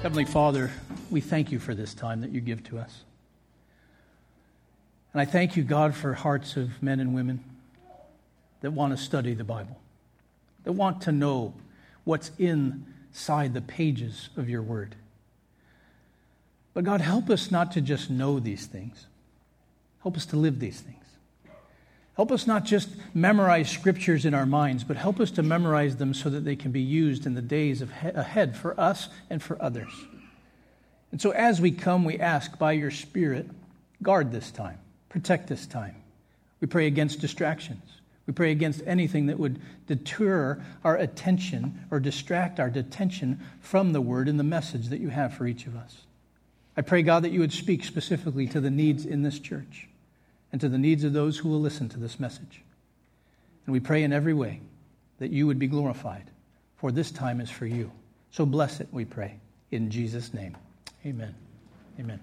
Heavenly Father, we thank you for this time that you give to us. And I thank you, God, for hearts of men and women that want to study the Bible, that want to know what's inside the pages of your word. But God, help us not to just know these things. Help us to live these things. Help us not just memorize scriptures in our minds, but help us to memorize them so that they can be used in the days ahead for us and for others. And so as we come, we ask by your Spirit, guard this time, protect this time. We pray against distractions. We pray against anything that would deter our attention or distract our attention from the word and the message that you have for each of us. I pray, God, that you would speak specifically to the needs in this church and to the needs of those who will listen to this message. And we pray in every way that you would be glorified, for this time is for you. So bless it, we pray, in Jesus' name. Amen. Amen.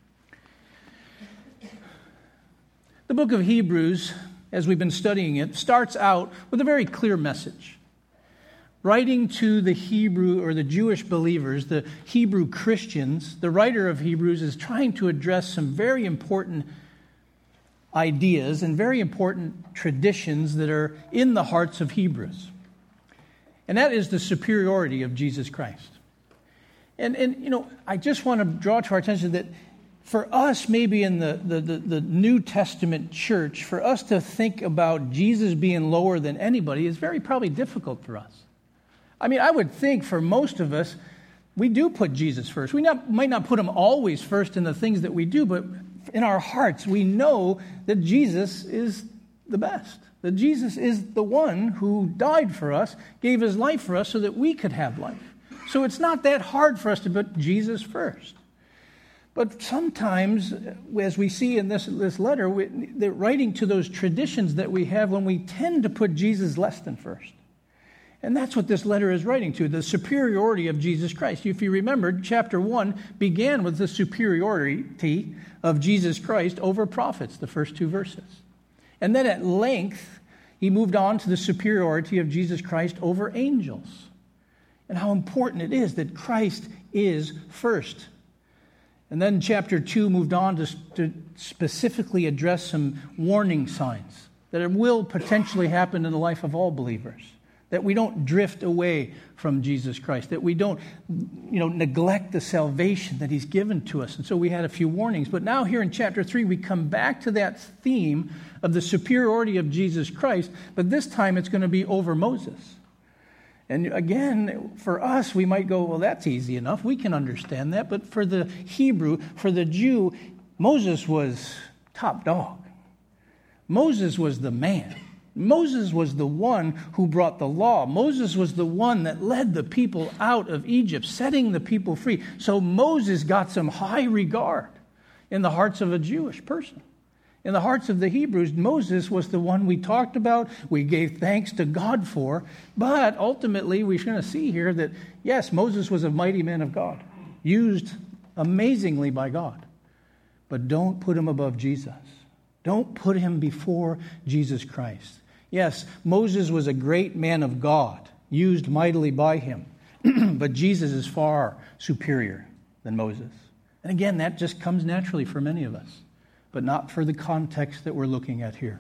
The book of Hebrews, as we've been studying it, starts out with a very clear message. Writing to the Hebrew or the Jewish believers, the Hebrew Christians, the writer of Hebrews is trying to address some very important ideas and very important traditions that are in the hearts of Hebrews. And that is the superiority of Jesus Christ. And you know, I just want to draw to our attention that for us, maybe in the New Testament church, for us to think about Jesus being lower than anybody is very probably difficult for us. I mean, I would think for most of us, we do put Jesus first. We might not put him always first in the things that we do, but in our hearts, we know that Jesus is the best. That Jesus is the one who died for us, gave his life for us so that we could have life. So it's not that hard for us to put Jesus first. But sometimes, as we see in this letter, they're writing to those traditions that we have when we tend to put Jesus less than first. And that's what this letter is writing to, the superiority of Jesus Christ. If you remember, chapter 1 began with the superiority of Jesus Christ over prophets, the first two verses. And then at length, he moved on to the superiority of Jesus Christ over angels. And how important it is that Christ is first. And then chapter 2 moved on to specifically address some warning signs that it will potentially happen in the life of all believers. That we don't drift away from Jesus Christ. That we don't, neglect the salvation that he's given to us. And so we had a few warnings. But now here in chapter 3, we come back to that theme of the superiority of Jesus Christ. But this time it's going to be over Moses. And again, for us, we might go, well, that's easy enough. We can understand that. But for the Hebrew, for the Jew, Moses was top dog. Moses was the man. Moses was the one who brought the law. Moses was the one that led the people out of Egypt, setting the people free. So Moses got some high regard in the hearts of a Jewish person. In the hearts of the Hebrews, Moses was the one we talked about, we gave thanks to God for. But ultimately, we're going to see here that, yes, Moses was a mighty man of God, used amazingly by God. But don't put him above Jesus. Don't put him before Jesus Christ. Yes, Moses was a great man of God, used mightily by him. But Jesus is far superior than Moses. And again, that just comes naturally for many of us, but not for the context that we're looking at here.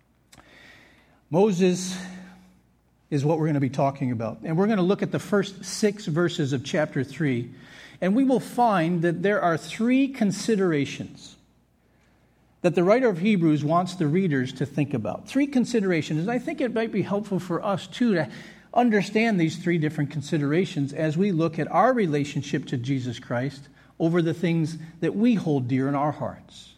Moses is what we're going to be talking about. And we're going to look at the first 6 verses of chapter 3. And we will find that there are 3 considerations that the writer of Hebrews wants the readers to think about. 3 considerations. And I think it might be helpful for us, too, to understand these 3 different considerations as we look at our relationship to Jesus Christ over the things that we hold dear in our hearts.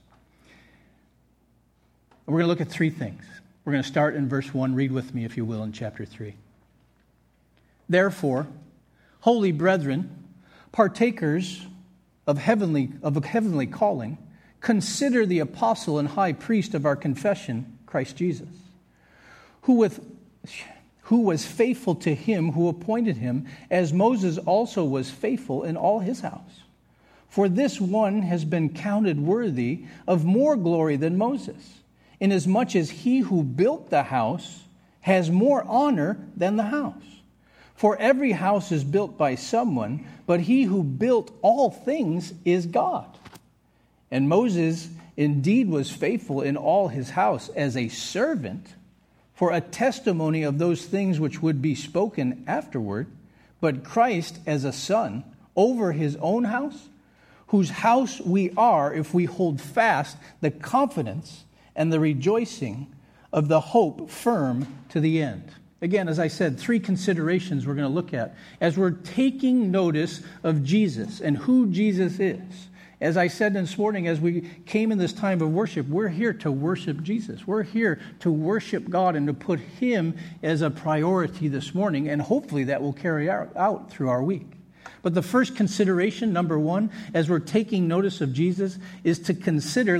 And we're going to look at 3 things. We're going to start in verse 1. Read with me, if you will, in chapter 3. Therefore, holy brethren, partakers of a heavenly calling, consider the apostle and high priest of our confession, Christ Jesus, who was faithful to him who appointed him, as Moses also was faithful in all his house. For this one has been counted worthy of more glory than Moses, inasmuch as he who built the house has more honor than the house. For every house is built by someone, but he who built all things is God. And Moses indeed was faithful in all his house as a servant for a testimony of those things which would be spoken afterward, but Christ as a son over his own house, whose house we are if we hold fast the confidence and the rejoicing of the hope firm to the end. Again, as I said, 3 considerations we're going to look at as we're taking notice of Jesus and who Jesus is. As I said this morning, as we came in this time of worship, we're here to worship Jesus. We're here to worship God and to put him as a priority this morning, and hopefully that will carry out through our week. But the first consideration, number 1, as we're taking notice of Jesus, is to consider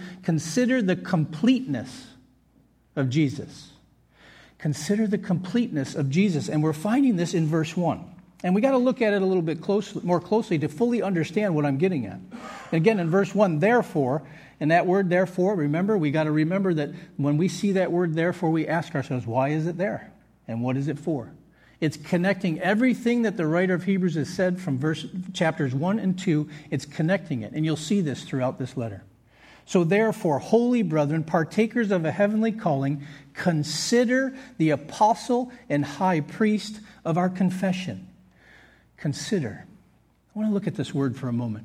the completeness of Jesus. Consider the completeness of Jesus. And we're finding this in verse 1. And we got to look at it a little bit more closely to fully understand what I'm getting at. And again, in verse 1, therefore, and that word therefore, remember, we got to remember that when we see that word therefore, we ask ourselves, why is it there? And what is it for? It's connecting everything that the writer of Hebrews has said from chapters 1 and 2. It's connecting it. And you'll see this throughout this letter. So therefore, holy brethren, partakers of a heavenly calling, consider the apostle and high priest of our confession. Consider. I want to look at this word for a moment.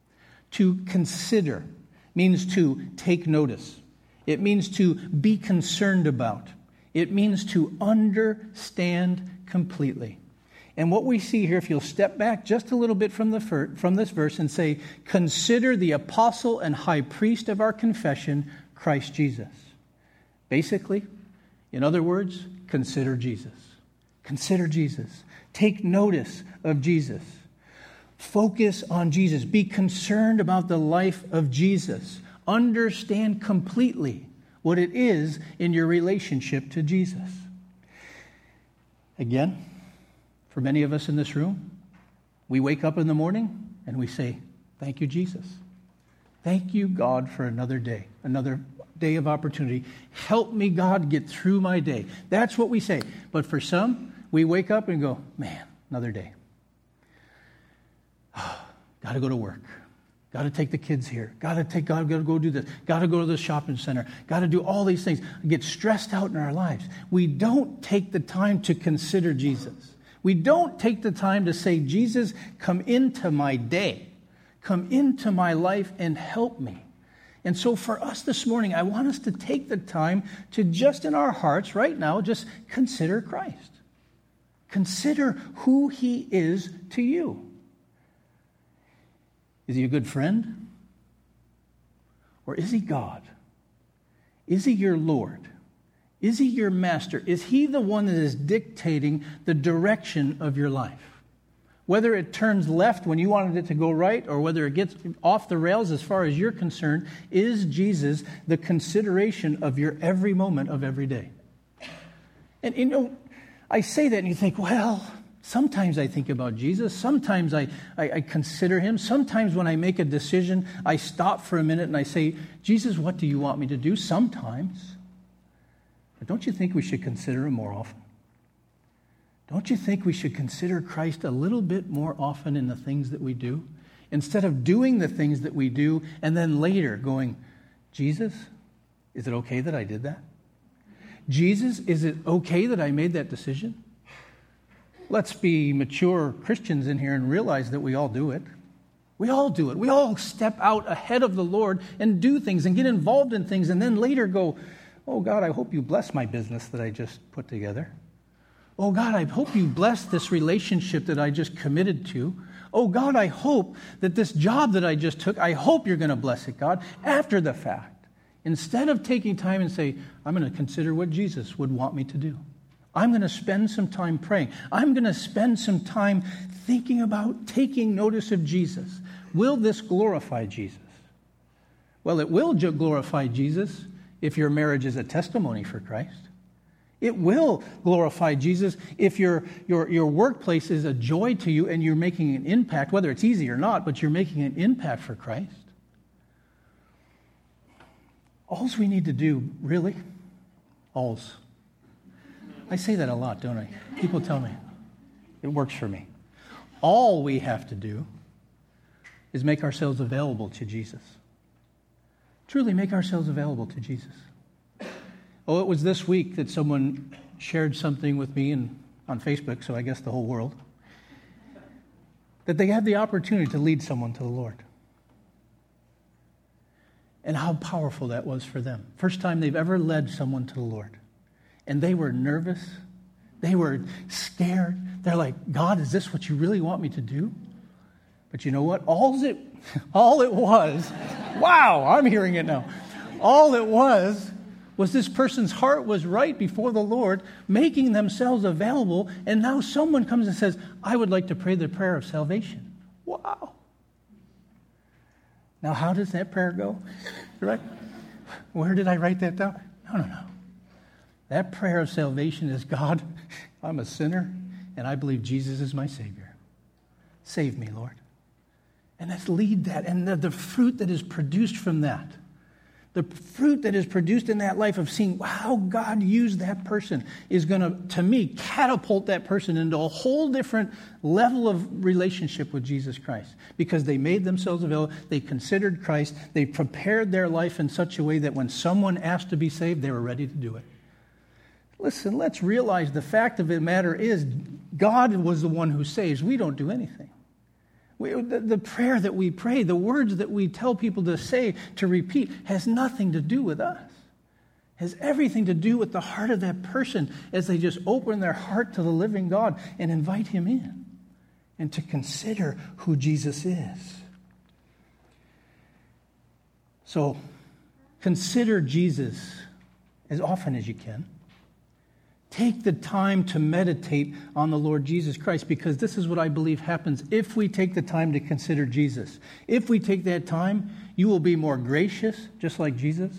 To consider means to take notice. It means to be concerned about. It means to understand completely. And what we see here, if you'll step back just a little bit from this verse and say, consider the apostle and high priest of our confession, Christ Jesus. Basically, in other words, consider Jesus. Consider Jesus. Take notice of Jesus. Focus on Jesus. Be concerned about the life of Jesus. Understand completely what it is in your relationship to Jesus. Again, for many of us in this room, we wake up in the morning and we say, thank you, Jesus. Thank you, God, for another day of opportunity. Help me, God, get through my day. That's what we say. But for some, we wake up and go, man, another day. Got to go to work. Got to take the kids here. Got to go do this. Got to go to the shopping center. Got to do all these things. Get stressed out in our lives. We don't take the time to consider Jesus. We don't take the time to say, Jesus, come into my day. Come into my life and help me. And so for us this morning, I want us to take the time to just in our hearts right now, just consider Christ. Consider who he is to you. Is he a good friend? Or is he God? Is he your Lord? Is he your master? Is he the one that is dictating the direction of your life? Whether it turns left when you wanted it to go right, or whether it gets off the rails as far as you're concerned, is Jesus the consideration of your every moment of every day? And you know, I say that and you think, well, sometimes I think about Jesus. Sometimes I consider him. Sometimes when I make a decision, I stop for a minute and I say, Jesus, what do you want me to do? Sometimes. But don't you think we should consider him more often? Don't you think we should consider Christ a little bit more often in the things that we do? Instead of doing the things that we do and then later going, Jesus, is it okay that I did that? Jesus, is it okay that I made that decision? Let's be mature Christians in here and realize that we all do it. We all do it. We all step out ahead of the Lord and do things and get involved in things and then later go, oh God, I hope you bless my business that I just put together. Oh God, I hope you bless this relationship that I just committed to. Oh God, I hope that this job that I just took, I hope you're going to bless it, God, after the fact. Instead of taking time and say, I'm going to consider what Jesus would want me to do. I'm going to spend some time praying. I'm going to spend some time thinking about taking notice of Jesus. Will this glorify Jesus? Well, it will glorify Jesus if your marriage is a testimony for Christ. It will glorify Jesus if your workplace is a joy to you and you're making an impact, whether it's easy or not, but you're making an impact for Christ. Alls we need to do, really, I say that a lot, don't I? People tell me, It works for me. All we have to do is make ourselves available to Jesus. Truly make ourselves available to Jesus. Oh, it was this week that someone shared something with me on Facebook, so I guess the whole world, that they had the opportunity to lead someone to the Lord. And how powerful that was for them. First time they've ever led someone to the Lord. And they were nervous. They were scared. They're like, God, is this what you really want me to do? But you know what? All it was, wow, I'm hearing it now. All it was this person's heart was right before the Lord, making themselves available, and now someone comes and says, I would like to pray the prayer of salvation. Wow. Now, how does that prayer go? Right? Where did I write that down? No. That prayer of salvation is, God, I'm a sinner, and I believe Jesus is my Savior. Save me, Lord. And let's lead that. And the fruit that is produced from that, the fruit that is produced in that life of seeing how God used that person is going to me, catapult that person into a whole different level of relationship with Jesus Christ. Because they made themselves available, they considered Christ, they prepared their life in such a way that when someone asked to be saved, they were ready to do it. Listen, let's realize the fact of the matter is God was the one who saves. We don't do anything. The prayer that we pray, the words that we tell people to say, to repeat, has nothing to do with us. It has everything to do with the heart of that person as they just open their heart to the living God and invite Him in and to consider who Jesus is. So, consider Jesus as often as you can. Take the time to meditate on the Lord Jesus Christ, because this is what I believe happens if we take the time to consider Jesus. If we take that time, you will be more gracious, just like Jesus.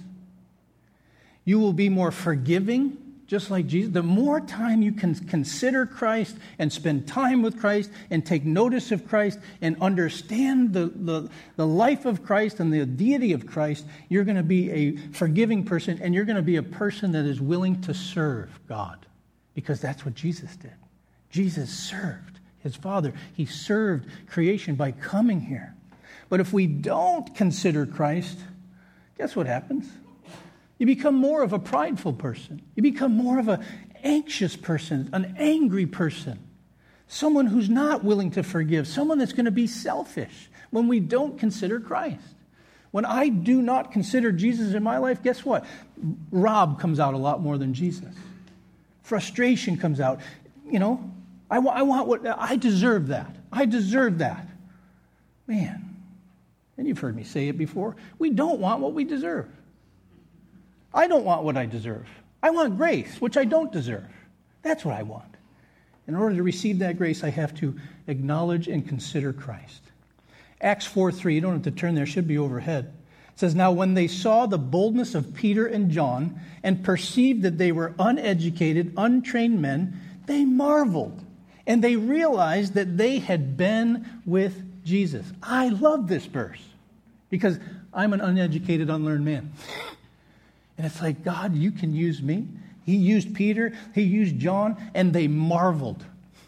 You will be more forgiving, just like Jesus. The more time you can consider Christ and spend time with Christ and take notice of Christ and understand the life of Christ and the deity of Christ, you're going to be a forgiving person, and you're going to be a person that is willing to serve God, because that's what Jesus did. Jesus served His Father. He served creation by coming here. But if we don't consider Christ, guess what happens? You become more of a prideful person. You become more of an anxious person, an angry person, someone who's not willing to forgive, someone that's going to be selfish when we don't consider Christ. When I do not consider Jesus in my life, guess what? Rob comes out a lot more than Jesus. Frustration comes out. You know, I want what I deserve that. I deserve that. Man, and you've heard me say it before, we don't want what we deserve. I don't want what I deserve. I want grace, which I don't deserve. That's what I want. In order to receive that grace, I have to acknowledge and consider Christ. Acts 4:3, you don't have to turn there, it should be overhead. It says, now when they saw the boldness of Peter and John and perceived that they were uneducated, untrained men, they marveled. And they realized that they had been with Jesus. I love this verse because I'm an uneducated, unlearned man. And it's like, God, you can use me. He used Peter, He used John, and they marveled.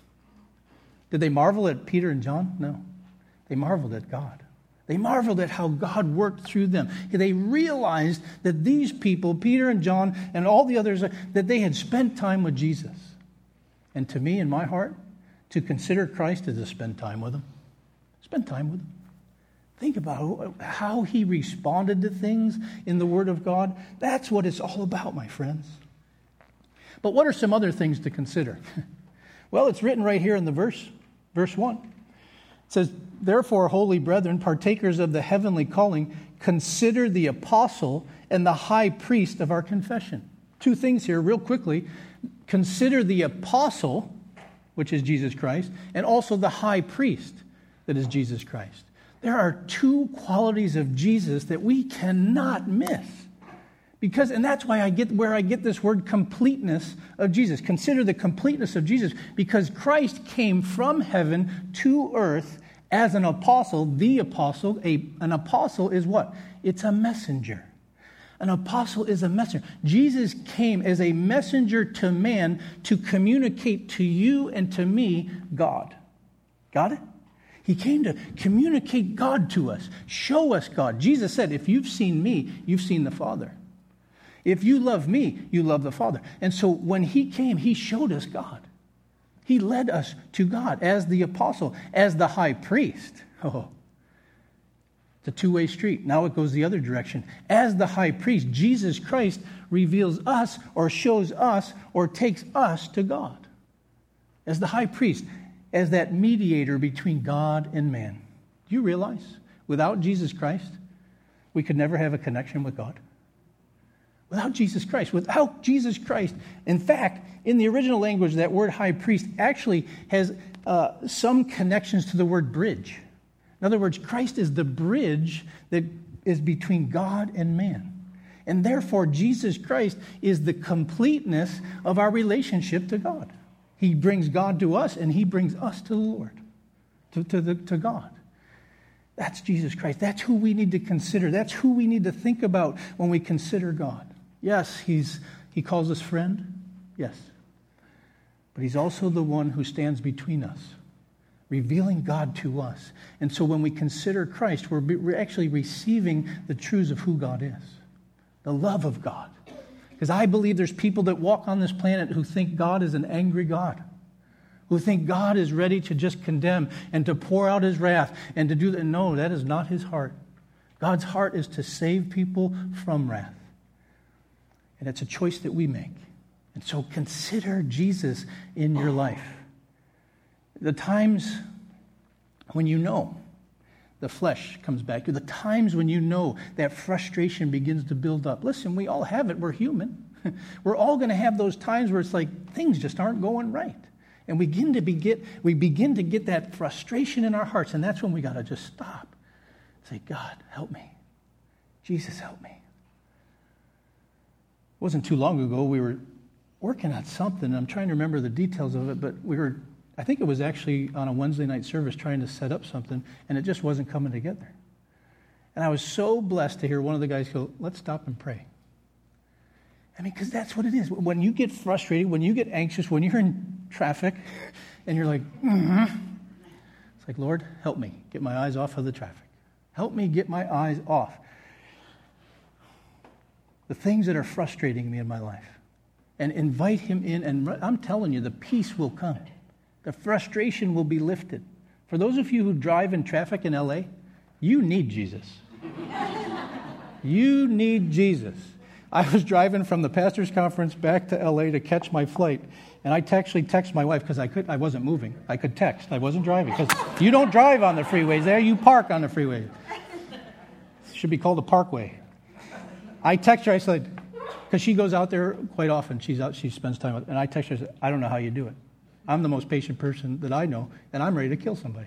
Did they marvel at Peter and John? No. They marveled at God. They marveled at how God worked through them. They realized that these people, Peter and John and all the others, that they had spent time with Jesus. And to me, in my heart, to consider Christ is to spend time with Him. Spend time with Him. Think about how He responded to things in the Word of God. That's what it's all about, my friends. But what are some other things to consider? Well, it's written right here in the verse 1. It says, therefore, holy brethren, partakers of the heavenly calling, consider the apostle and the high priest of our confession. Two things here real quickly. Consider the apostle, which is Jesus Christ, and also the high priest, that is Jesus Christ. There are two qualities of Jesus that we cannot miss. And that's why I get this word completeness of Jesus. Consider the completeness of Jesus, because Christ came from heaven to earth as an apostle. The apostle, an apostle is what? It's a messenger. An apostle is a messenger. Jesus came as a messenger to man to communicate to you and to me God. Got it? He came to communicate God to us, show us God. Jesus said, if you've seen me, you've seen the Father. If you love me, you love the Father. And so when he came, he showed us God. He led us to God as the apostle, as the high priest. Oh, it's a two-way street. Now it goes the other direction. As the high priest, Jesus Christ reveals us or shows us or takes us to God. As the high priest, as that mediator between God and man. Do you realize, without Jesus Christ, we could never have a connection with God? Without Jesus Christ. In fact, in the original language, that word high priest actually has some connections to the word bridge. In other words, Christ is the bridge that is between God and man. And therefore, Jesus Christ is the completeness of our relationship to God. He brings God to us, and he brings us to the Lord, to God. That's Jesus Christ. That's who we need to consider. That's who we need to think about when we consider God. Yes, he calls us friend. Yes. But he's also the one who stands between us, revealing God to us. And so when we consider Christ, we're actually receiving the truths of who God is, the love of God. Because I believe there's people that walk on this planet who think God is an angry God, who think God is ready to just condemn and to pour out his wrath and to do that. No, that is not his heart. God's heart is to save people from wrath. And it's a choice that we make. And so consider Jesus in your life. The times when you know the flesh comes back, the times when you know that frustration begins to build up. Listen, we all have it. We're human. We're all going to have those times where it's like things just aren't going right. And we begin to get that frustration in our hearts, and that's when we got to just stop. Say, God, help me. Jesus, help me. It wasn't too long ago we were working on something. I'm trying to remember the details of it, but I think it was actually on a Wednesday night service trying to set up something, and it just wasn't coming together. And I was so blessed to hear one of the guys go, let's stop and pray. I mean, because that's what it is. When you get frustrated, when you get anxious, when you're in traffic, and you're like, it's like, Lord, help me get my eyes off of the traffic. Help me get my eyes off the things that are frustrating me in my life. And invite him in, and I'm telling you, the peace will come. The frustration will be lifted. For those of you who drive in traffic in LA, you need Jesus. You need Jesus. I was driving from the pastor's conference back to LA to catch my flight, and I actually texted my wife because I wasn't moving. I could text. I wasn't driving because you don't drive on the freeways there. You park on the freeway. It should be called a parkway. I text her. I said, because she goes out there quite often. She's out. She spends time with, and I text her. I said, I don't know how you do it. I'm the most patient person that I know, and I'm ready to kill somebody.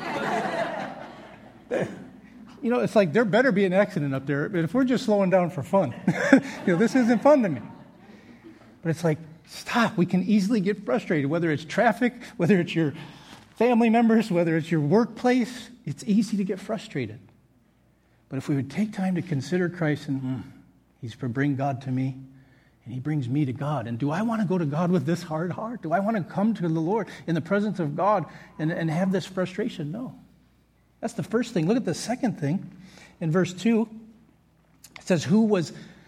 You know, it's like there better be an accident up there. But if we're just slowing down for fun, this isn't fun to me. But it's like, stop. We can easily get frustrated, whether it's traffic, whether it's your family members, whether it's your workplace. It's easy to get frustrated. But if we would take time to consider Christ and he's to bring God to me, and he brings me to God. And do I want to go to God with this hard heart? Do I want to come to the Lord in the presence of God and have this frustration? No. That's the first thing. Look at the second thing. In verse 2, it says, who was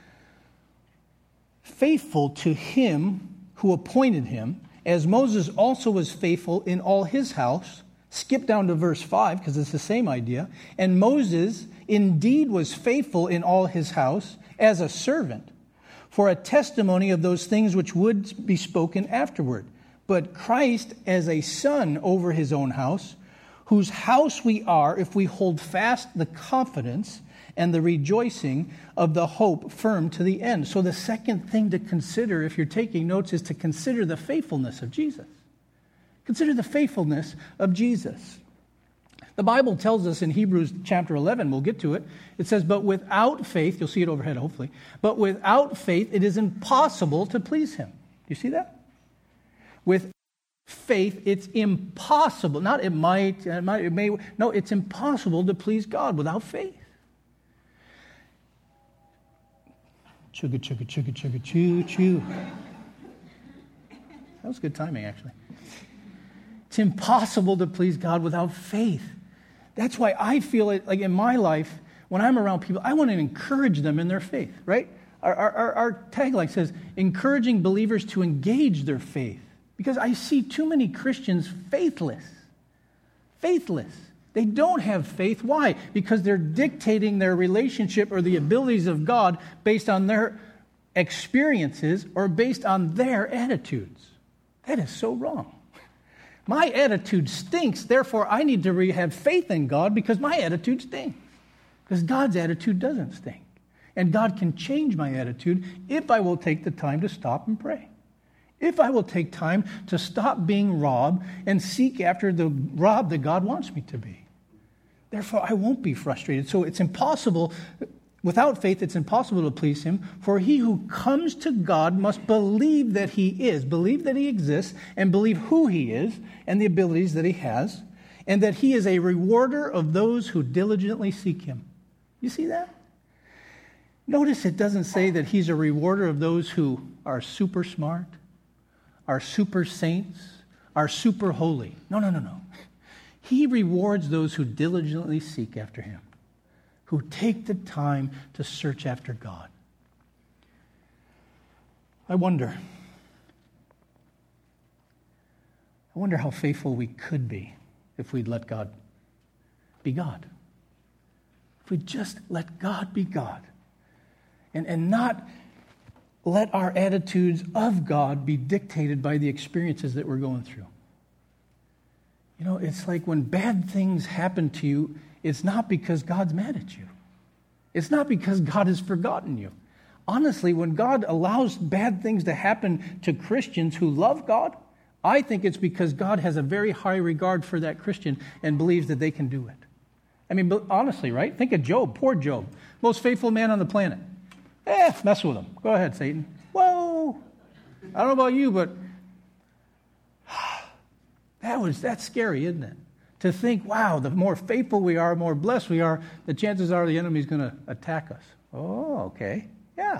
faithful to him who appointed him, as Moses also was faithful in all his house. Skip down to verse 5, because it's the same idea. And Moses indeed was faithful in all his house as a servant, for a testimony of those things which would be spoken afterward. But Christ as a son over his own house, whose house we are if we hold fast the confidence and the rejoicing of the hope firm to the end. So the second thing to consider, if you're taking notes, is to consider the faithfulness of Jesus. Consider the faithfulness of Jesus. The Bible tells us in Hebrews chapter 11, we'll get to it, it says, but without faith, you'll see it overhead hopefully, but without faith it is impossible to please him. Do you see that? With faith, it's impossible. Not it might, it may. No, it's impossible to please God without faith. Chugga, chugga, chugga, chugga, chew, chew. That was good timing, actually. It's impossible to please God without faith. That's why I feel it, like in my life, when I'm around people, I want to encourage them in their faith, right? Our tagline says, encouraging believers to engage their faith. Because I see too many Christians faithless. Faithless. They don't have faith. Why? Because they're dictating their relationship or the abilities of God based on their experiences or based on their attitudes. That is so wrong. My attitude stinks, therefore I need to have faith in God because my attitude stinks. Because God's attitude doesn't stink. And God can change my attitude if I will take the time to stop and pray. If I will take time to stop being Rob and seek after the Rob that God wants me to be. Therefore, I won't be frustrated. So it's impossible, without faith, it's impossible to please Him. For he who comes to God must believe that He is, believe that He exists, and believe who He is and the abilities that He has, and that He is a rewarder of those who diligently seek Him. You see that? Notice it doesn't say that He's a rewarder of those who are super smart, are super saints, are super holy. No. He rewards those who diligently seek after Him, who take the time to search after God. I wonder how faithful we could be if we'd let God be God. If we just let God be God and not let our attitudes of God be dictated by the experiences that we're going through. You know, it's like when bad things happen to you, it's not because God's mad at you. It's not because God has forgotten you. Honestly, when God allows bad things to happen to Christians who love God, I think it's because God has a very high regard for that Christian and believes that they can do it. I mean, honestly, right? Think of Job, poor Job, most faithful man on the planet. Mess with him. Go ahead, Satan. Whoa! I don't know about you, but that's scary, isn't it? To think, wow, the more faithful we are, more blessed we are, the chances are the enemy's going to attack us. Oh, okay. Yeah.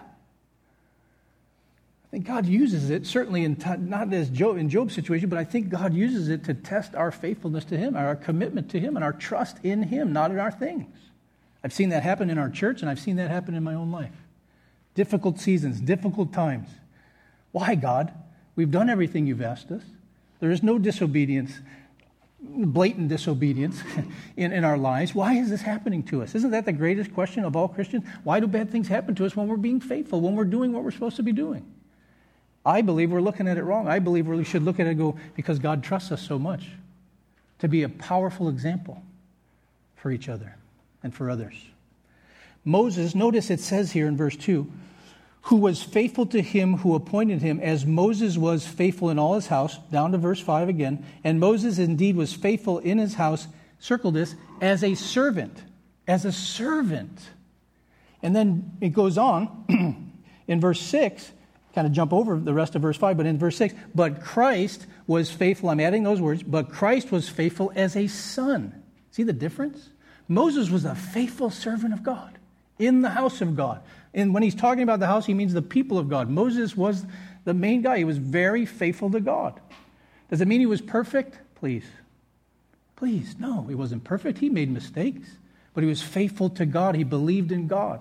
I think God uses it, certainly not as in Job's situation, but I think God uses it to test our faithfulness to Him, our commitment to Him, and our trust in Him, not in our things. I've seen that happen in our church, and I've seen that happen in my own life. Difficult seasons, difficult times. Why, God? We've done everything You've asked us. There is no disobedience, blatant disobedience in our lives. Why is this happening to us? Isn't that the greatest question of all Christians? Why do bad things happen to us when we're being faithful, when we're doing what we're supposed to be doing? I believe we're looking at it wrong. I believe we should look at it and go, because God trusts us so much to be a powerful example for each other and for others. Moses, notice it says here in verse 2, who was faithful to Him who appointed him, as Moses was faithful in all his house, down to verse 5 again. And Moses indeed was faithful in his house, circle this, as a servant. As a servant. And then it goes on in verse 6, kind of jump over the rest of verse 5, but in verse 6, but Christ was faithful, I'm adding those words, but Christ was faithful as a son. See the difference? Moses was a faithful servant of God in the house of God. And when he's talking about the house, he means the people of God. Moses was the main guy. He was very faithful to God. Does it mean he was perfect? Please, no, he wasn't perfect. He made mistakes, but he was faithful to God. He believed in God.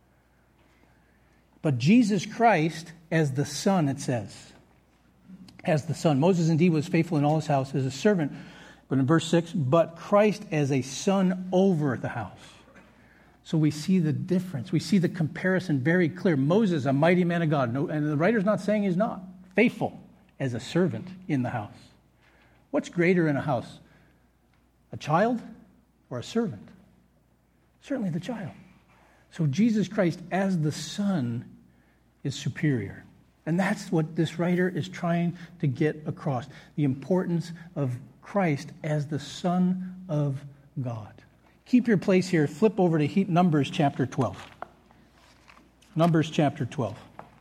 But Jesus Christ as the Son, it says, as the Son. Moses indeed was faithful in all his house as a servant. But in verse 6, but Christ as a son over the house. So we see the difference. We see the comparison very clear. Moses, a mighty man of God. No, and the writer's not saying he's not. Faithful as a servant in the house. What's greater in a house? A child or a servant? Certainly the child. So Jesus Christ as the Son is superior. And that's what this writer is trying to get across. The importance of Christ as the Son of God. Keep your place here. Flip over to Numbers chapter 12. Numbers chapter 12.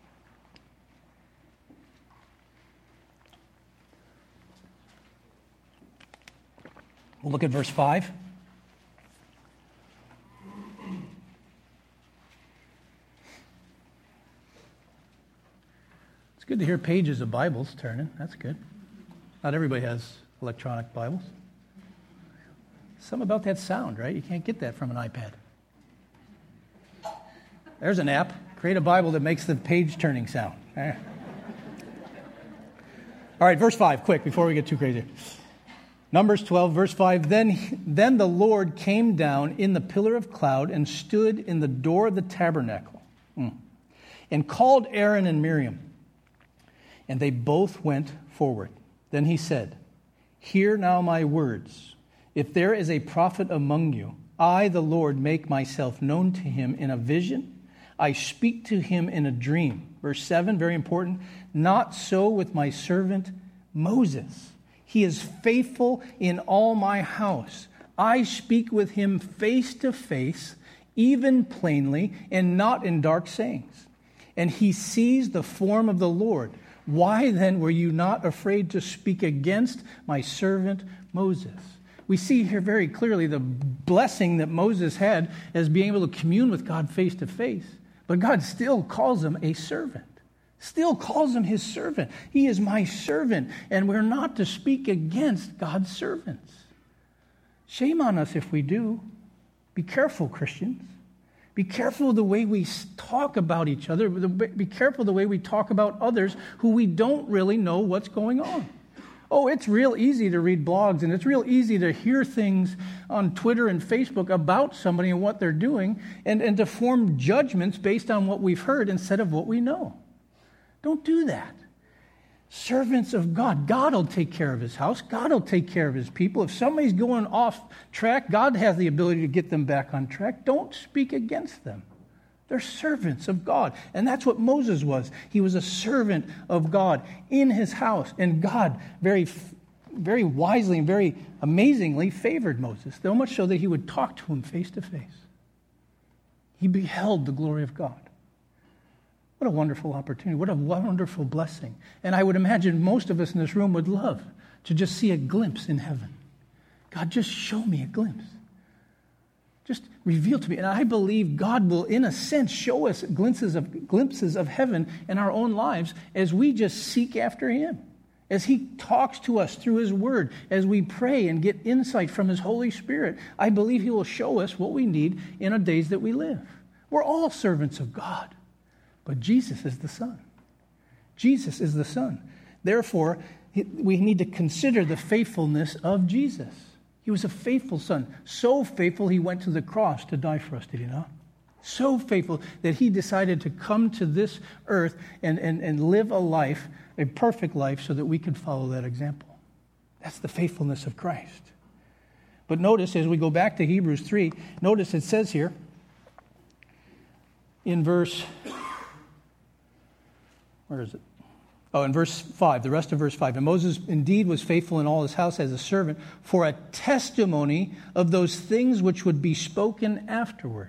We'll look at verse 5. Good to hear pages of Bibles turning. That's good. Not everybody has electronic Bibles. Something about that sound, right? You can't get that from an iPad. There's an app. Create a Bible that makes the page turning sound. All right, verse 5, quick, before we get too crazy. Numbers 12, verse 5, Then the Lord came down in the pillar of cloud and stood in the door of the tabernacle and called Aaron and Miriam. And they both went forward. Then he said, Hear now my words. If there is a prophet among you, I, the Lord, make myself known to him in a vision. I speak to him in a dream. Verse 7, very important. Not so with my servant Moses. He is faithful in all my house. I speak with him face to face, even plainly, and not in dark sayings. And he sees the form of the Lord. Why then were you not afraid to speak against my servant Moses? We see here very clearly the blessing that Moses had as being able to commune with God face to face. But God still calls him a servant. Still calls him his servant. He is my servant. And we're not to speak against God's servants. Shame on us if we do. Be careful, Christians. Be careful the way we talk about each other. Be careful the way we talk about others who we don't really know what's going on. Oh, it's real easy to read blogs, and it's real easy to hear things on Twitter and Facebook about somebody and what they're doing, and to form judgments based on what we've heard instead of what we know. Don't do that. Servants of God. God will take care of his house. God will take care of his people. If somebody's going off track, God has the ability to get them back on track. Don't speak against them. They're servants of God. And that's what Moses was. He was a servant of God in his house. And God very, very wisely and very amazingly favored Moses, so much so that he would talk to him face to face. He beheld the glory of God. What a wonderful opportunity. What a wonderful blessing. And I would imagine most of us in this room would love to just see a glimpse in heaven. God, just show me a glimpse. Just reveal to me. And I believe God will, in a sense, show us glimpses of heaven in our own lives as we just seek after him. As he talks to us through his word, as we pray and get insight from his Holy Spirit, I believe he will show us what we need in the days that we live. We're all servants of God. But Jesus is the Son. Jesus is the Son. Therefore, we need to consider the faithfulness of Jesus. He was a faithful Son. So faithful, he went to the cross to die for us, did he not? So faithful that he decided to come to this earth and live a life, a perfect life, so that we could follow that example. That's the faithfulness of Christ. But notice, as we go back to Hebrews 3, notice it says here in verse... Where is it? Oh, in verse 5, the rest of verse 5. And Moses indeed was faithful in all his house as a servant for a testimony of those things which would be spoken afterward.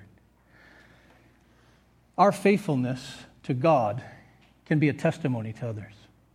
Our faithfulness to God can be a testimony to others.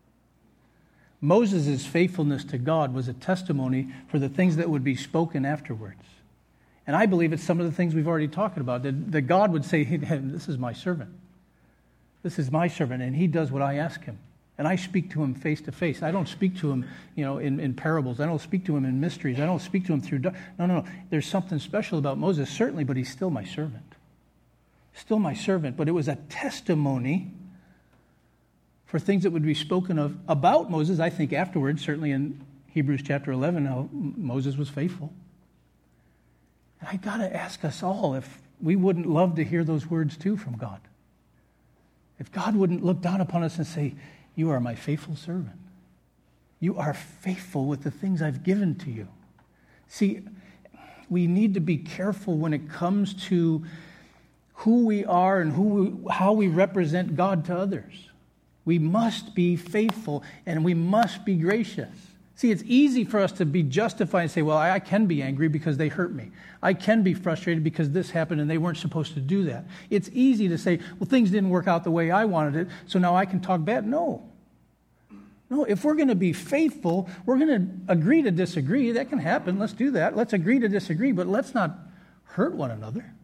Moses' faithfulness to God was a testimony for the things that would be spoken afterwards. And I believe it's some of the things we've already talked about, that God would say, hey, this is my servant. This is my servant, and he does what I ask him. And I speak to him face to face. I don't speak to him, in parables. I don't speak to him in mysteries. I don't speak to him through... No. There's something special about Moses, certainly, but he's still my servant. Still my servant. But it was a testimony for things that would be spoken of about Moses, I think, afterwards, certainly in Hebrews chapter 11, how Moses was faithful. And I got to ask us all if we wouldn't love to hear those words, too, from God. If God wouldn't look down upon us and say, you are my faithful servant. You are faithful with the things I've given to you. See, we need to be careful when it comes to who we are and how we represent God to others. We must be faithful and we must be gracious. See, it's easy for us to be justified and say, well, I can be angry because they hurt me. I can be frustrated because this happened and they weren't supposed to do that. It's easy to say, well, things didn't work out the way I wanted it, so now I can talk bad. No, if we're going to be faithful, we're going to agree to disagree. That can happen. Let's do that. Let's agree to disagree, but let's not hurt one another.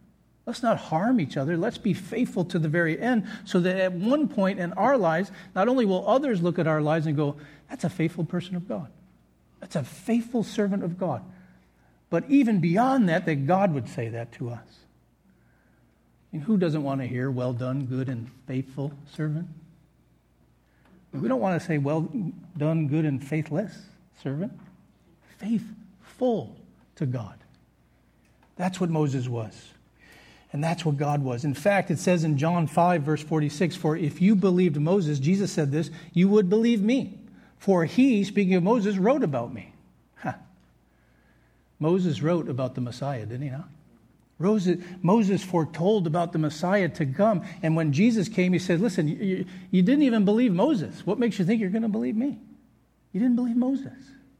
Let's not harm each other. Let's be faithful to the very end so that at one point in our lives, not only will others look at our lives and go, that's a faithful person of God. That's a faithful servant of God. But even beyond that, that God would say that to us. And who doesn't want to hear, well done, good and faithful servant? We don't want to say, well done, good and faithless servant. Faithful to God. That's what Moses was. And that's what God was. In fact, it says in John 5, verse 46, for if you believed Moses, Jesus said this, you would believe me. For he, speaking of Moses, wrote about me. Moses wrote about the Messiah, didn't he not? Moses foretold about the Messiah to come. And when Jesus came, he said, listen, you didn't even believe Moses. What makes you think you're going to believe me? You didn't believe Moses.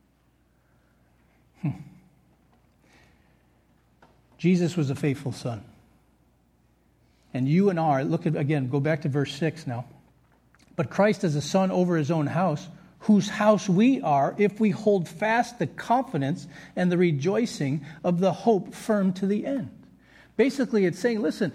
Jesus was a faithful son. And you and I, look at, again, go back to verse 6 now. But Christ is a son over his own house, whose house we are if we hold fast the confidence and the rejoicing of the hope firm to the end. Basically, it's saying, listen,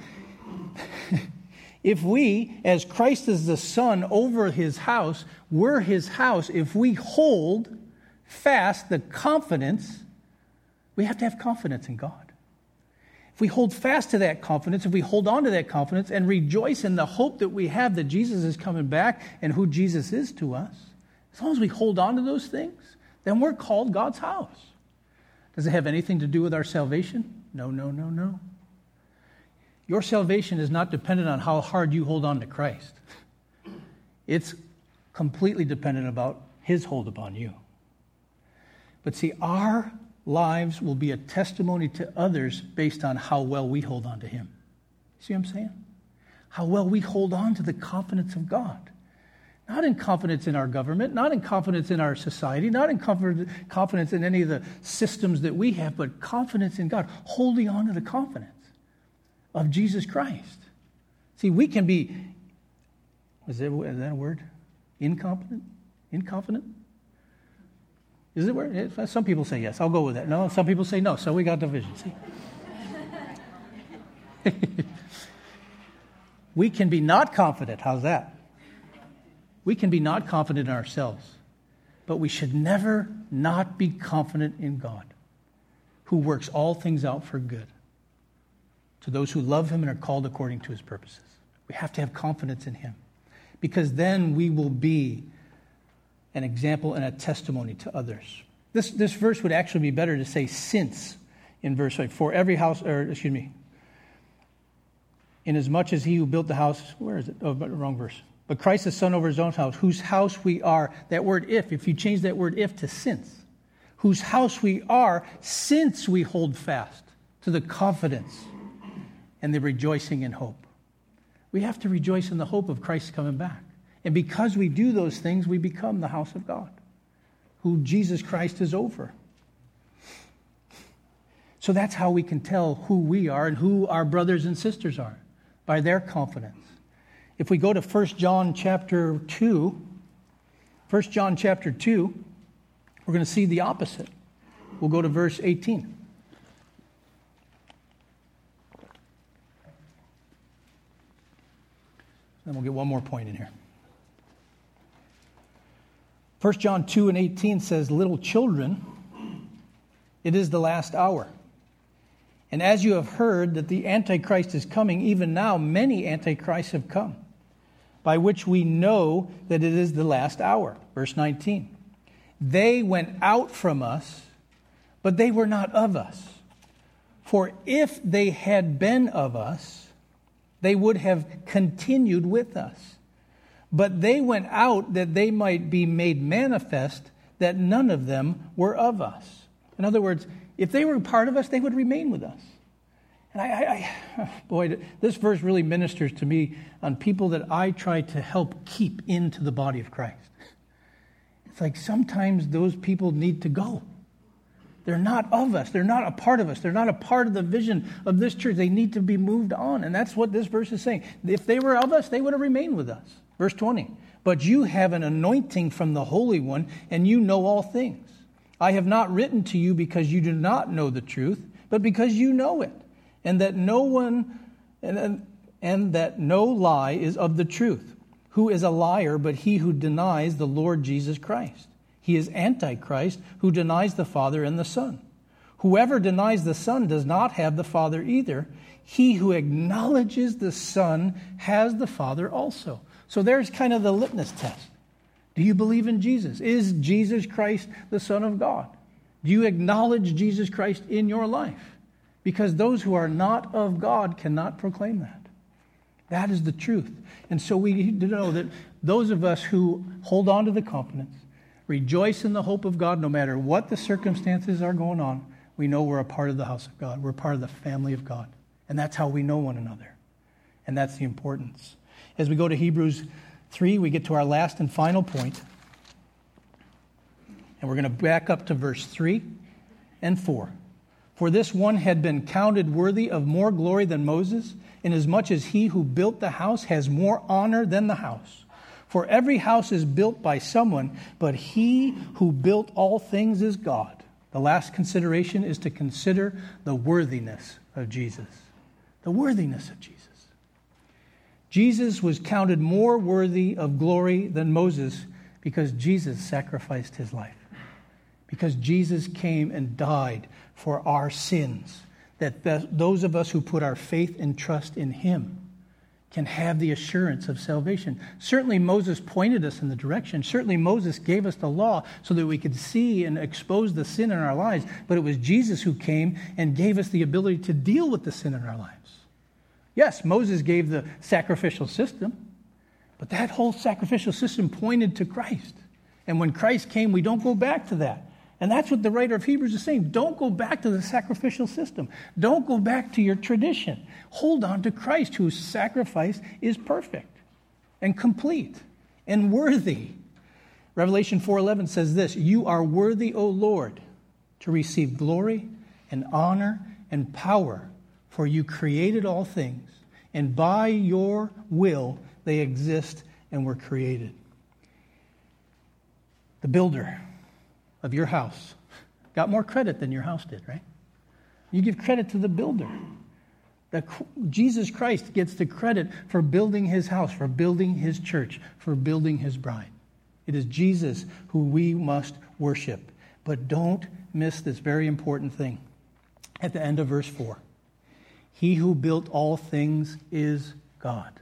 if we, as Christ is the son over his house, we're his house, if we hold fast the confidence, we have to have confidence in God. If we hold fast to that confidence, if we hold on to that confidence and rejoice in the hope that we have that Jesus is coming back and who Jesus is to us, as long as we hold on to those things, then we're called God's house. Does it have anything to do with our salvation? No, no, no, no. Your salvation is not dependent on how hard you hold on to Christ. It's completely dependent about his hold upon you. But see, our lives will be a testimony to others based on how well we hold on to him. See what I'm saying? How well we hold on to the confidence of God. Not in confidence in our government, not in confidence in our society, not in confidence in any of the systems that we have, but confidence in God, holding on to the confidence of Jesus Christ. See, we can be, is that a word? Inconfident? Inconfident? Is it a word? Some people say yes. I'll go with that. No, some people say no. So we got division. See? We can be not confident. How's that? We can be not confident in ourselves, but we should never not be confident in God, who works all things out for good to those who love him and are called according to his purposes. We have to have confidence in him, because then we will be an example and a testimony to others. This verse would actually be better to say since in verse 8. For every house, inasmuch as he who built the house, where is it? Oh, wrong verse. But Christ is son over his own house, whose house we are. That word if you change that word if to since, whose house we are, since we hold fast to the confidence and the rejoicing in hope. We have to rejoice in the hope of Christ coming back. And because we do those things, we become the house of God, who Jesus Christ is over. So that's how we can tell who we are and who our brothers and sisters are, by their confidence. If we go to 1 John chapter 2, we're going to see the opposite. We'll go to verse 18. Then we'll get one more point in here. 1 John 2 and 18 says, little children, it is the last hour. And as you have heard that the Antichrist is coming, even now many Antichrists have come, by which we know that it is the last hour. Verse 19. They went out from us, but they were not of us. For if they had been of us, they would have continued with us. But they went out that they might be made manifest that none of them were of us. In other words, if they were part of us, they would remain with us. And boy, this verse really ministers to me on people that I try to help keep into the body of Christ. It's like sometimes those people need to go. They're not of us. They're not a part of us. They're not a part of the vision of this church. They need to be moved on. And that's what this verse is saying. If they were of us, they would have remained with us. Verse 20. But you have an anointing from the Holy One, and you know all things. I have not written to you because you do not know the truth, but because you know it, and that no one and that no lie is of the truth. Who is a liar but he who denies the Lord Jesus Christ? He is Antichrist, who denies the Father and the Son. Whoever denies the Son does not have the Father either. He who acknowledges the Son has the Father also. So there's kind of the litmus test. Do you believe in Jesus? Is Jesus Christ the Son of God? Do you acknowledge Jesus Christ in your life? Because those who are not of God cannot proclaim that. That is the truth. And so we need to know that those of us who hold on to the confidence, rejoice in the hope of God no matter what the circumstances are going on, we know we're a part of the house of God. We're part of the family of God. And that's how we know one another. And that's the importance. As we go to Hebrews 3, we get to our last and final point. And we're going to back up to verse 3 and 4. For this one had been counted worthy of more glory than Moses, inasmuch as he who built the house has more honor than the house. For every house is built by someone, but he who built all things is God. The last consideration is to consider the worthiness of Jesus. The worthiness of Jesus. Jesus was counted more worthy of glory than Moses because Jesus sacrificed his life. Because Jesus came and died for our sins. That those of us who put our faith and trust in him can have the assurance of salvation. Certainly Moses pointed us in the direction. Certainly Moses gave us the law so that we could see and expose the sin in our lives. But it was Jesus who came and gave us the ability to deal with the sin in our lives. Yes, Moses gave the sacrificial system, but that whole sacrificial system pointed to Christ. And when Christ came, we don't go back to that. And that's what the writer of Hebrews is saying. Don't go back to the sacrificial system. Don't go back to your tradition. Hold on to Christ, whose sacrifice is perfect and complete and worthy. Revelation 4:11 says this, "You are worthy, O Lord, to receive glory and honor and power, for you created all things, and by your will they exist and were created." The builder of your house got more credit than your house did, right? You give credit to the builder. That Jesus Christ gets the credit for building his house, for building his church, for building his bride. It is Jesus who we must worship. But don't miss this very important thing at the end of verse 4. He who built all things is God.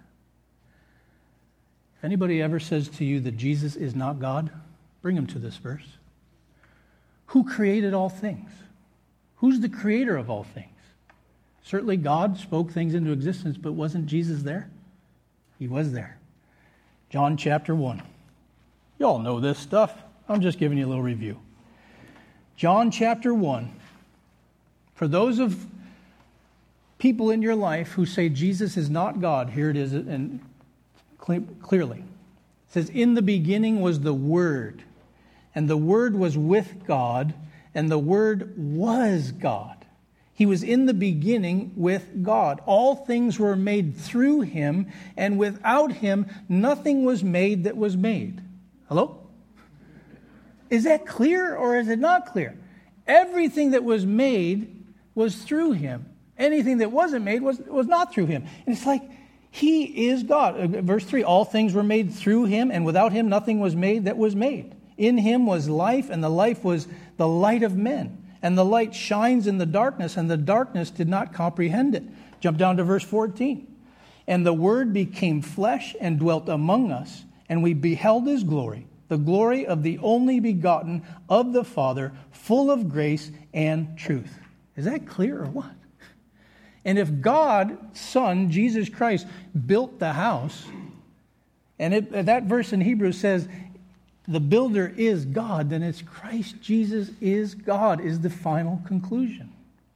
If anybody ever says to you that Jesus is not God, bring him to this verse. Who created all things? Who's the creator of all things? Certainly God spoke things into existence, but wasn't Jesus there? He was there. John chapter 1. You all know this stuff. I'm just giving you a little review. John chapter 1. For those of people in your life who say Jesus is not God, here it is, and clearly. It says, "In the beginning was the Word, and the Word was with God, and the Word was God. He was in the beginning with God. All things were made through him, and without him nothing was made that was made." Hello? Is that clear or is it not clear? Everything that was made was through him. Anything that wasn't made was not through him. And it's like, he is God. Verse 3, "All things were made through him, and without him nothing was made that was made. In him was life, and the life was the light of men. And the light shines in the darkness, and the darkness did not comprehend it." Jump down to verse 14. "And the Word became flesh and dwelt among us, and we beheld his glory, the glory of the only begotten of the Father, full of grace and truth." Is that clear or what? And if God, Son, Jesus Christ, built the house, and that verse in Hebrews says the builder is God, then it's Christ Jesus is God, is the final conclusion.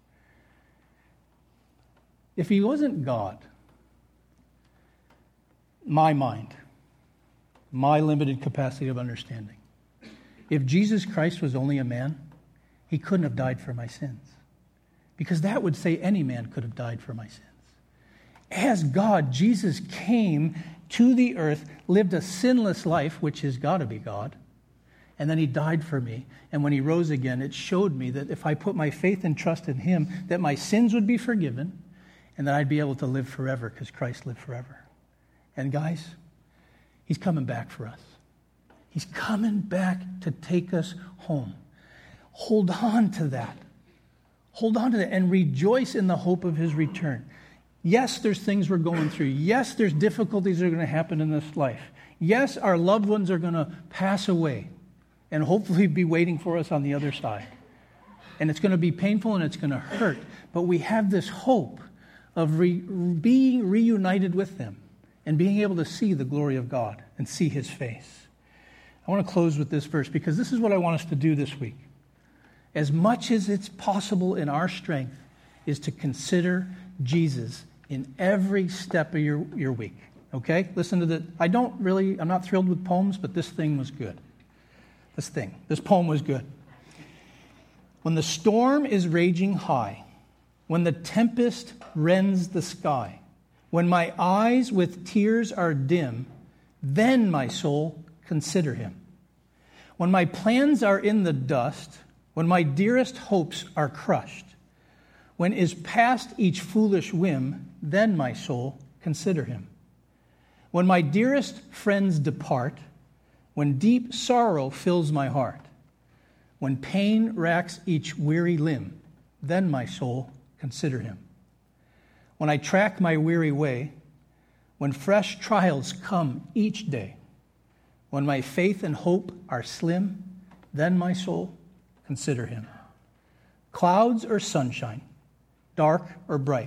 If he wasn't God, my mind, my limited capacity of understanding, if Jesus Christ was only a man, he couldn't have died for my sins. Because that would say any man could have died for my sins. As God, Jesus came to the earth, lived a sinless life, which has got to be God, and then he died for me. And when he rose again, it showed me that if I put my faith and trust in him, that my sins would be forgiven, and that I'd be able to live forever because Christ lived forever. And guys, he's coming back for us. He's coming back to take us home. Hold on to that. Hold on to that and rejoice in the hope of his return. Yes, there's things we're going through. Yes, there's difficulties that are going to happen in this life. Yes, our loved ones are going to pass away and hopefully be waiting for us on the other side. And it's going to be painful and it's going to hurt. But we have this hope of being reunited with them and being able to see the glory of God and see his face. I want to close with this verse because this is what I want us to do this week. As much as it's possible in our strength is to consider Jesus in every step of your week. Okay? Listen to I'm not thrilled with poems, but this thing was good. This poem was good. When the storm is raging high, when the tempest rends the sky, when my eyes with tears are dim, then, my soul, consider him. When my plans are in the dust, when my dearest hopes are crushed, when is past each foolish whim, then, my soul, consider him. When my dearest friends depart, when deep sorrow fills my heart, when pain racks each weary limb, then, my soul, consider him. When I track my weary way, when fresh trials come each day, when my faith and hope are slim, then, my soul, consider him. Clouds or sunshine, dark or bright,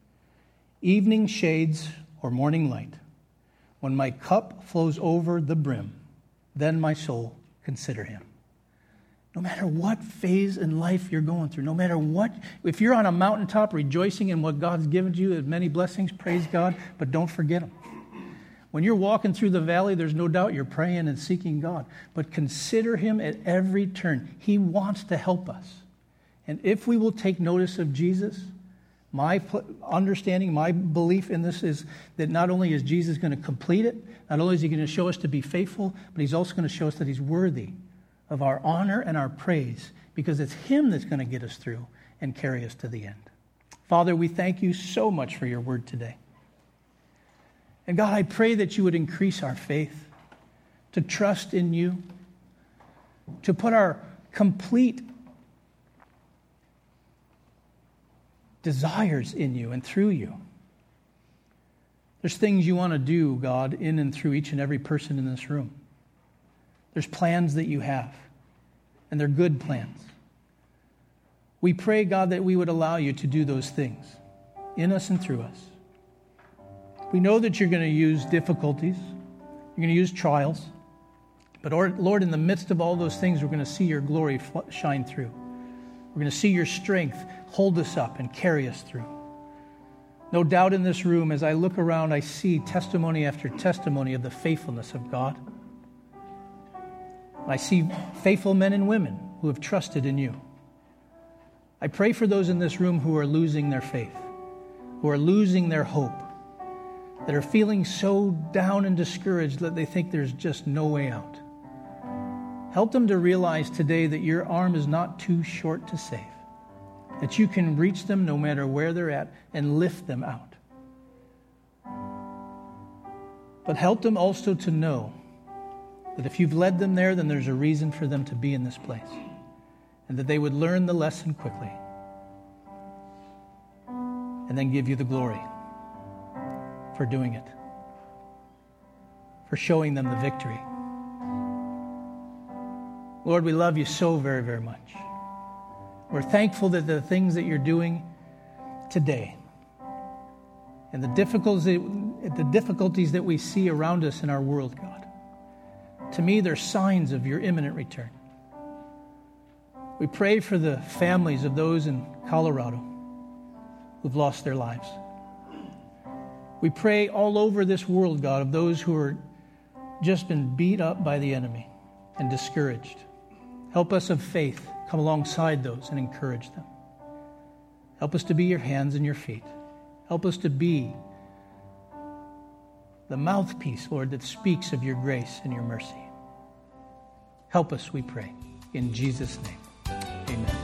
evening shades or morning light, when my cup flows over the brim, then, my soul, consider him. No matter what phase in life you're going through, no matter what, if you're on a mountaintop rejoicing in what God's given you, as many blessings, praise God, but don't forget him. When you're walking through the valley, there's no doubt you're praying and seeking God. But consider him at every turn. He wants to help us. And if we will take notice of Jesus, my understanding, my belief in this is that not only is Jesus going to complete it, not only is he going to show us to be faithful, but he's also going to show us that he's worthy of our honor and our praise, because it's him that's going to get us through and carry us to the end. Father, we thank you so much for your word today. And God, I pray that you would increase our faith, to trust in you, to put our complete desires in you and through you. There's things you want to do, God, in and through each and every person in this room. There's plans that you have, and they're good plans. We pray, God, that we would allow you to do those things in us and through us. We know that you're going to use difficulties. You're going to use trials. But Lord, in the midst of all those things, we're going to see your glory shine through. We're going to see your strength hold us up and carry us through. No doubt in this room, as I look around, I see testimony after testimony of the faithfulness of God. I see faithful men and women who have trusted in you. I pray for those in this room who are losing their faith, who are losing their hope, that are feeling so down and discouraged that they think there's just no way out. Help them to realize today that your arm is not too short to save, that you can reach them no matter where they're at and lift them out. But help them also to know that if you've led them there, then there's a reason for them to be in this place, and that they would learn the lesson quickly and then give you the glory for doing it, for showing them the victory. Lord, we love you so very, very much. We're thankful that the things that you're doing today and the difficulties that we see around us in our world, God, to me, they're signs of your imminent return. We pray for the families of those in Colorado who've lost their lives. We pray all over this world, God, of those who are just been beat up by the enemy and discouraged. Help us of faith come alongside those and encourage them. Help us to be your hands and your feet. Help us to be the mouthpiece, Lord, that speaks of your grace and your mercy. Help us, we pray, in Jesus' name. Amen.